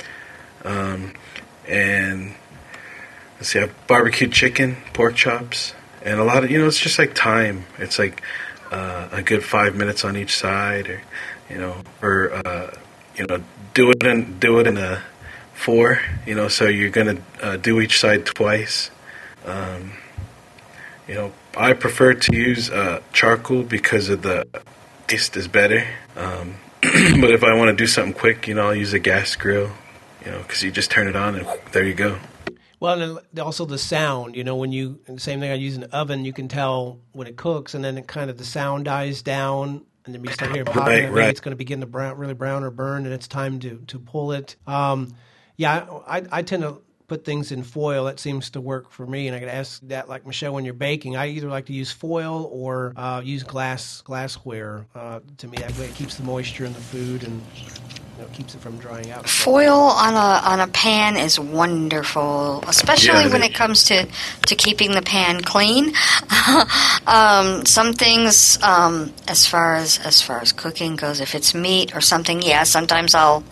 Um, and, let's see, I've barbecued chicken, pork chops, and a lot of, you know, it's just like time. It's like uh, a good five minutes on each side, or, you know, or, uh, you know, do it in, do it in a four, you know, so you're going to uh, do each side twice. Um, you know, I prefer to use uh, charcoal because of the taste is better, um, but if I want to do something quick, you know, I'll use a gas grill, you know, because you just turn it on and there you go.
Well, and also the sound, you know, when you, and the same thing I use an oven, you can tell when it cooks, and then it kind of, the sound dies down, and then you start hearing popping,
right,
maybe
right.
it's going to begin to brown, really brown or burn, and it's time to, to pull it. Um, yeah, I, I tend to put things in foil. That seems to work for me, and I could ask that, like Michelle, when you're baking, I either like to use foil or uh, use glass glassware. Uh, to me, that way it keeps the moisture in the food and you know, keps it from drying out.
Foil on a on a pan is wonderful, especially
Yeah,
when it comes to, to keeping the pan clean. um, some things, um, as far as as far as cooking goes, if it's meat or something, yeah, sometimes I'll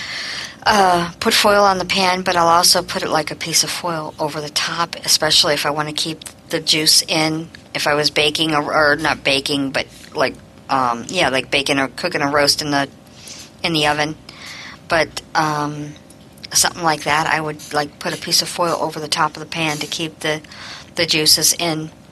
Uh, put foil on the pan, but I'll also put it like a piece of foil over the top, especially if I want to keep the juice in. If I was baking, or, or not baking, but like, um, yeah, like baking or cooking a roast in the in the oven. But um, something like that, I would like put a piece of foil over the top of the pan to keep the the juices in.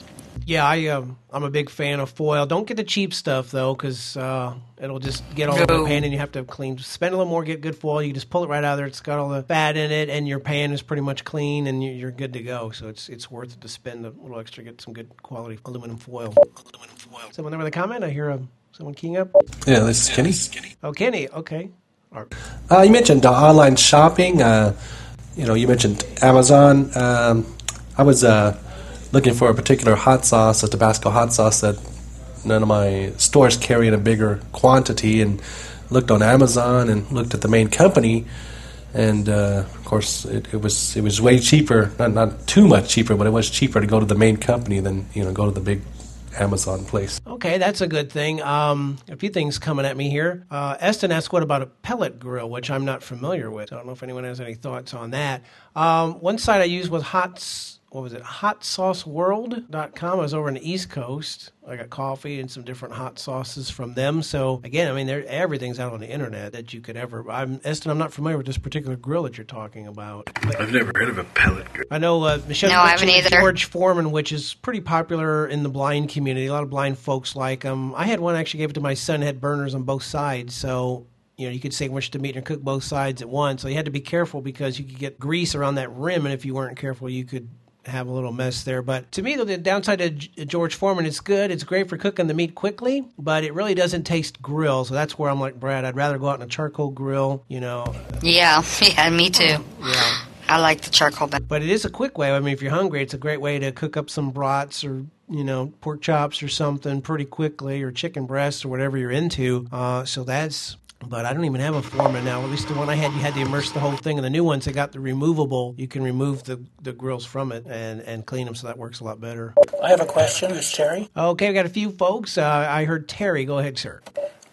Yeah, I, um, I'm a big fan of foil. Don't get the cheap stuff, though, because uh, it'll just get all over the pan and you have to clean. Spend a little more, get good foil. You just pull it right out of there. It's got all the fat in it, and your pan is pretty much clean, and you're good to go. So it's it's worth it to spend a little extra, get some good quality aluminum foil. Aluminum foil. Someone there with a comment? I hear a, someone keying up.
Yeah, this is Kenny.
Oh, Kenny. Okay. Right.
Uh, you mentioned uh, online shopping. Uh, you know, you mentioned Amazon. Um, I was... Uh, looking for a particular hot sauce, a Tabasco hot sauce that none of my stores carry in a bigger quantity, and looked on Amazon and looked at the main company, and uh, of course it, it was it was way cheaper, not not too much cheaper, but it was cheaper to go to the main company than you know go to the big Amazon place.
Okay, that's a good thing. Um, a few things coming at me here. Uh, Eston asked, what about a pellet grill, which I'm not familiar with. I don't know if anyone has any thoughts on that. Um, one site I used was Hot... what was it, hot sauce world dot com. I was over on the East Coast. I got coffee and some different hot sauces from them. So, again, I mean, everything's out on the internet that you could ever... I'm, Eston, I'm not familiar with this particular grill that you're talking about. But
I've never heard of a pellet grill.
I know uh, Michelle
no, I haven't either.
George Foreman, which is pretty popular in the blind community. A lot of blind folks like them. I had one, actually gave it to my son, had burners on both sides, so... You know, you could sandwich the meat and cook both sides at once. So you had to be careful because you could get grease around that rim, and if you weren't careful, you could have a little mess there. But to me, though, the downside of George Foreman, it's good. It's great for cooking the meat quickly, but it really doesn't taste grill. So that's where I'm like, Brad, I'd rather go out on a charcoal grill, you know.
Yeah, yeah, me too.
Yeah.
I like the charcoal bed.
But it is a quick way. I mean, if you're hungry, it's a great way to cook up some brats or, you know, pork chops or something pretty quickly, or chicken breasts or whatever you're into. Uh, so that's... But I don't even have a Foreman now. At least the one I had, you had to immerse the whole thing. And the new ones, they got the removable. You can remove the, the grills from it and, and clean them, so that works a lot better.
I have a question. It's Terry.
Okay, we got a few folks. Uh, I heard Terry. Go ahead, sir.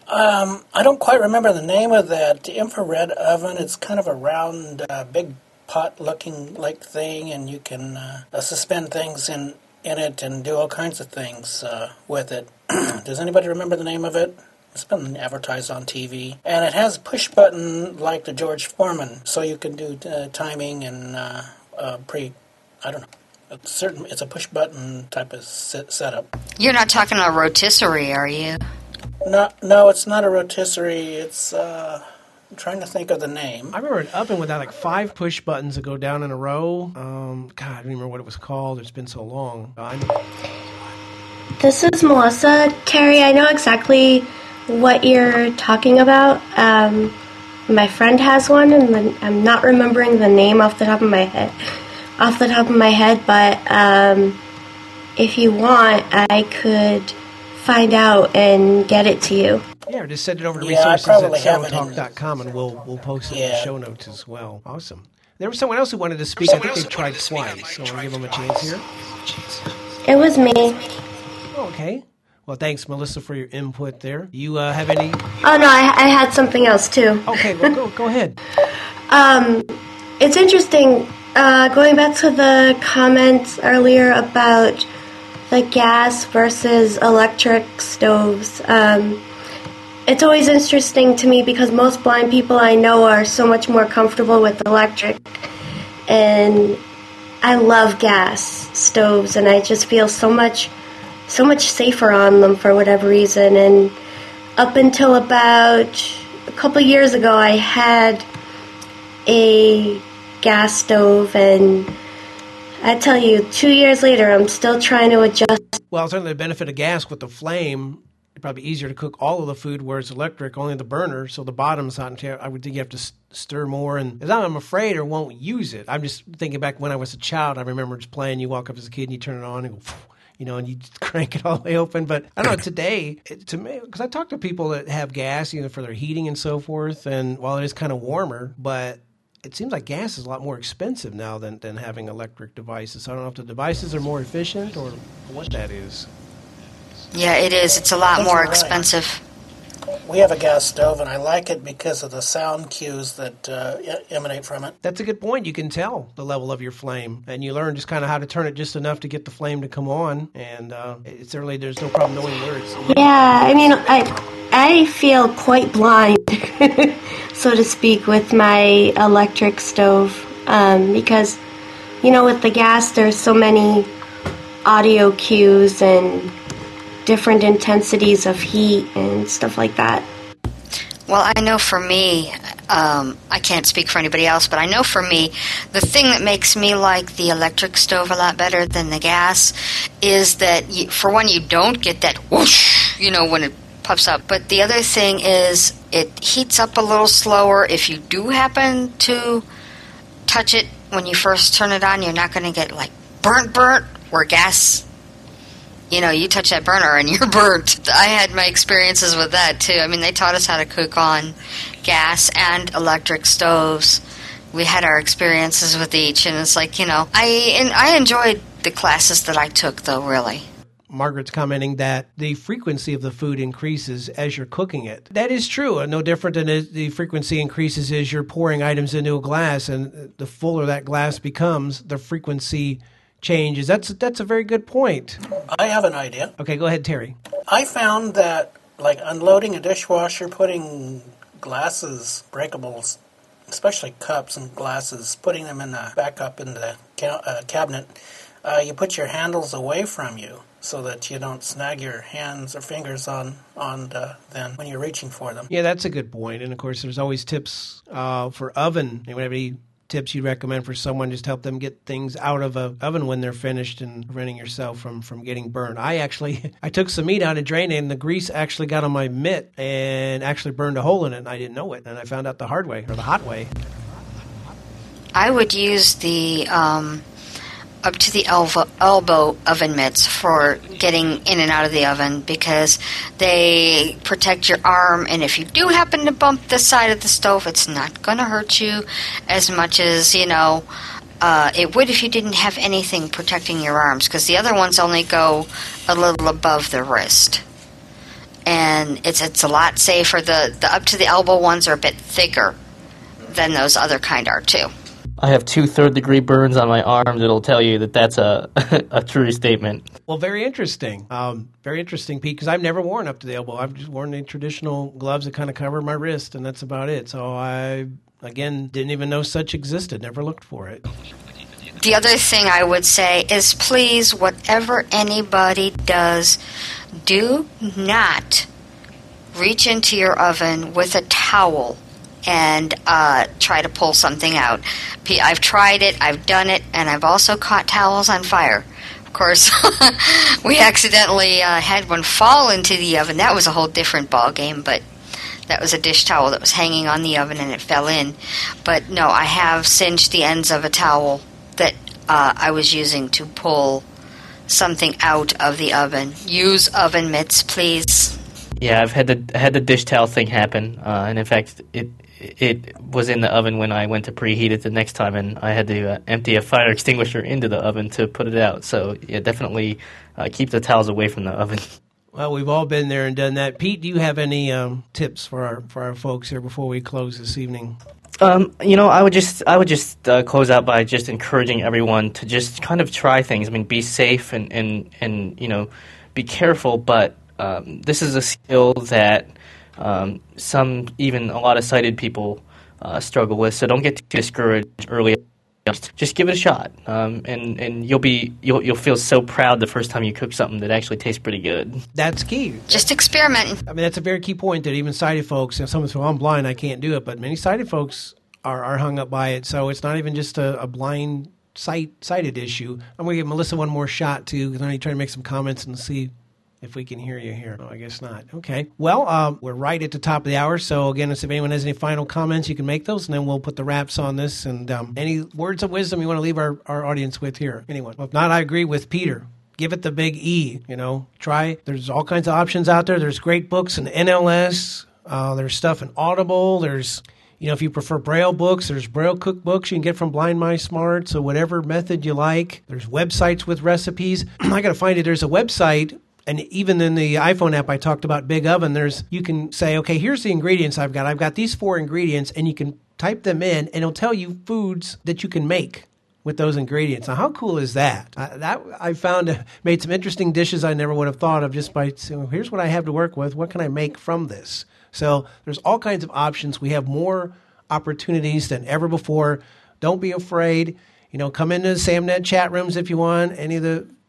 Um, I don't quite remember the name of that infrared oven. It's kind of a round, uh, big pot-looking like thing, and you can uh, uh, suspend things in, in it and do all kinds of things uh, with it. Does anybody remember the name of it? It's been advertised on T V. And it has a push button like the George Foreman, so you can do uh, timing and uh, uh, pre, I don't know. It's, certain, it's a push button type of set, setup.
You're not talking a rotisserie, are you?
No, no, it's not a rotisserie. It's, uh, I'm trying to think of the name.
I remember an oven with that, like five push buttons that go down in a row. Um, God, I don't remember what it was called. It's been so long. I
This is Melissa. Carrie, I know exactly what you're talking about. Um, my friend has one, and the, I'm not remembering the name off the top of my head. Off the top of my head, but um, if you want, I could find out and get it to you.
Yeah, or just send it over to
Yeah,
resources at
have
talk dot com, and we'll we'll post it in the
Yeah.
show notes as well. Awesome. There was someone else who wanted to speak. I think they tried twice, so we'll give them a chance here.
It was me.
Oh, okay. Well, thanks, Melissa, for your input there. You uh, have any...
Oh, no, I, I had something else, too.
Okay, well, go, go ahead.
Um, it's interesting, uh, going back to the comments earlier about the gas versus electric stoves. Um, it's always interesting to me because most blind people I know are so much more comfortable with electric. And I love gas stoves, and I just feel so much... so much safer on them for whatever reason. And up until about a couple years ago, I had a gas stove, and I tell you, two years later, I'm still trying to adjust.
Well, certainly the benefit of gas with the flame, it's probably easier to cook all of the food, whereas electric, only the burner, so the bottom's not until I would think you have to stir more. And as I'm afraid or won't use it. I'm just thinking back when I was a child, I remember just playing, you walk up as a kid and you turn it on and go, phew, you know, and you just crank it all the way open. But I don't know, today, it, to me, because I talk to people that have gas, you know, for their heating and so forth, and while it is kind of warmer, but it seems like gas is a lot more expensive now than, than having electric devices. So I don't know if the devices are more efficient or what that is.
Yeah, it is. It's a lot more
Right.
expensive.
We have a gas stove, and I like it because of the sound cues that uh, e- emanate from it.
That's a good point. You can tell the level of your flame, and you learn just kind of how to turn it just enough to get the flame to come on. And uh, it's certainly there's no problem knowing where it's.
Yeah, I mean, I I feel quite blind, so to speak, with my electric stove um, because, you know, with the gas, there's so many audio cues and different intensities of heat and stuff like that?
Well, I know for me, um, I can't speak for anybody else, but I know for me, the thing that makes me like the electric stove a lot better than the gas is that, you, for one, you don't get that whoosh, you know, when it puffs up. But the other thing is it heats up a little slower. If you do happen to touch it when you first turn it on, you're not going to get, like, burnt, burnt, where gas... You know, you touch that burner and you're burnt. I had my experiences with that, too. I mean, they taught us how to cook on gas and electric stoves. We had our experiences with each, and it's like, you know, I and I enjoyed the classes that I took, though, really.
Margaret's commenting that the frequency of the food increases as you're cooking it. That is true. No different than the frequency increases as you're pouring items into a glass, and the fuller that glass becomes, the frequency changes. That's that's a very good point.
I have an idea.
Okay, go ahead, Terry.
I found that, like, unloading a dishwasher, putting glasses, breakables, especially cups and glasses, putting them in the back up in the ca- uh, cabinet, uh, you put your handles away from you so that you don't snag your hands or fingers on on the, them when you're reaching for them.
Yeah, that's a good point. And of course, there's always tips uh, for oven. Anyone have any tips you recommend for someone just to help them get things out of a oven when they're finished and preventing yourself from, from getting burned? I actually, I took some meat out and drained it, and the grease actually got on my mitt and actually burned a hole in it, and I didn't know it. And I found out the hard way, or the hot way.
I would use the um, up to the elbow, elbow oven mitts for getting in and out of the oven, because they protect your arm, and if you do happen to bump the side of the stove, it's not going to hurt you as much as, you know, uh, it would if you didn't have anything protecting your arms, because the other ones only go a little above the wrist. And it's it's a lot safer. The, the up to the elbow ones are a bit thicker than those other kind are, too.
I have two third-degree burns on my arms. It'll tell you that that's a a true statement.
Well, very interesting. Um, very interesting, Pete, because I've never worn up to the elbow. I've just worn the traditional gloves that kind of cover my wrist, and that's about it. So I, again, didn't even know such existed. Never looked for it.
The other thing I would say is, please, whatever anybody does, do not reach into your oven with a towel and uh, try to pull something out. I've tried it, I've done it, and I've also caught towels on fire. Of course, we accidentally uh, had one fall into the oven. That was a whole different ball game, but that was a dish towel that was hanging on the oven and it fell in. But no, I have singed the ends of a towel that uh, I was using to pull something out of the oven. Use oven mitts, please.
Yeah, I've had the had the dish towel thing happen, uh, and in fact, it it was in the oven when I went to preheat it the next time, and I had to uh, empty a fire extinguisher into the oven to put it out. So yeah, definitely uh, keep the towels away from the oven.
Well, we've all been there and done that. Pete, do you have any um, tips for our for our folks here before we close this evening?
Um, you know, I would just I would just uh, close out by just encouraging everyone to just kind of try things. I mean, be safe and and, and you know, be careful, but um, this is a skill that um, some, even a lot of sighted people uh, struggle with. So don't get too discouraged early. Just, just give it a shot, um, and and you'll be you'll you'll feel so proud the first time you cook something that actually tastes pretty good.
That's key.
Just experiment.
I mean, that's a very key point that even sighted folks, you know, someone says, well, I'm blind, I can't do it, but many sighted folks are, are hung up by it. So it's not even just a, a blind sight sighted issue. I'm going to give Melissa one more shot too, because I'm going to try to make some comments and see if we can hear you here. No, I guess not. Okay. Well, um, we're right at the top of the hour. So, again, if anyone has any final comments, you can make those, and then we'll put the wraps on this. And um, any words of wisdom you want to leave our, our audience with here? Anyone? Well, if not, I agree with Peter. Give it the big E, you know. Try. There's all kinds of options out there. There's great books in N L S. Uh, there's stuff in Audible. There's, you know, if you prefer Braille books, there's Braille cookbooks you can get from Blind My Smart. So whatever method you like. There's websites with recipes. I got to find it. There's a website. And even in the iPhone app I talked about, Big Oven, there's you can say, okay, here's the ingredients I've got. I've got these four ingredients, and you can type them in, and it'll tell you foods that you can make with those ingredients. Now, how cool is that? Uh, that I found uh, made some interesting dishes I never would have thought of just by saying, well, here's what I have to work with. What can I make from this? So there's all kinds of options. We have more opportunities than ever before. Don't be afraid. You know, come into the SamNet chat rooms if you want. Any of the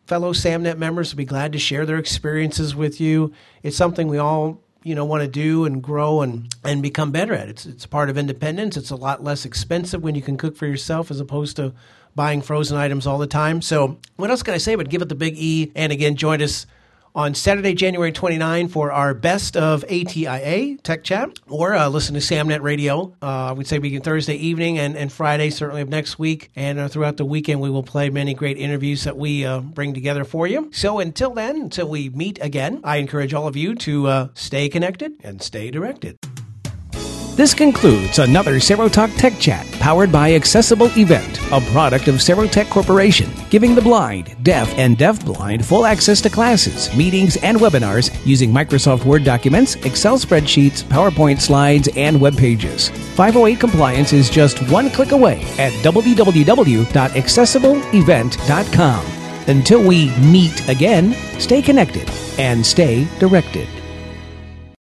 fellow SAMnet members will be glad to share their experiences with you. It's something we all, you know, want to do and grow and, and become better at. It's it's part of independence. It's a lot less expensive when you can cook for yourself as opposed to buying frozen items all the time. So what else can I say but give it the big E? And again, join us on Saturday, January twenty-ninth for our Best of A T I A Tech Chat, or uh, listen to SAMnet Radio. Uh, I would say begin Thursday evening and, and Friday, certainly of next week. And uh, throughout the weekend, we will play many great interviews that we uh, bring together for you. So until then, until we meet again, I encourage all of you to uh, stay connected and stay directed.
This concludes another Serotalk Tech Chat powered by Accessible Event, a product of Serotech Corporation, giving the blind, deaf, and deafblind full access to classes, meetings, and webinars using Microsoft Word documents, Excel spreadsheets, PowerPoint slides, and web pages. five oh eight compliance is just one click away at w w w dot accessible event dot com. Until we meet again, stay connected and stay directed.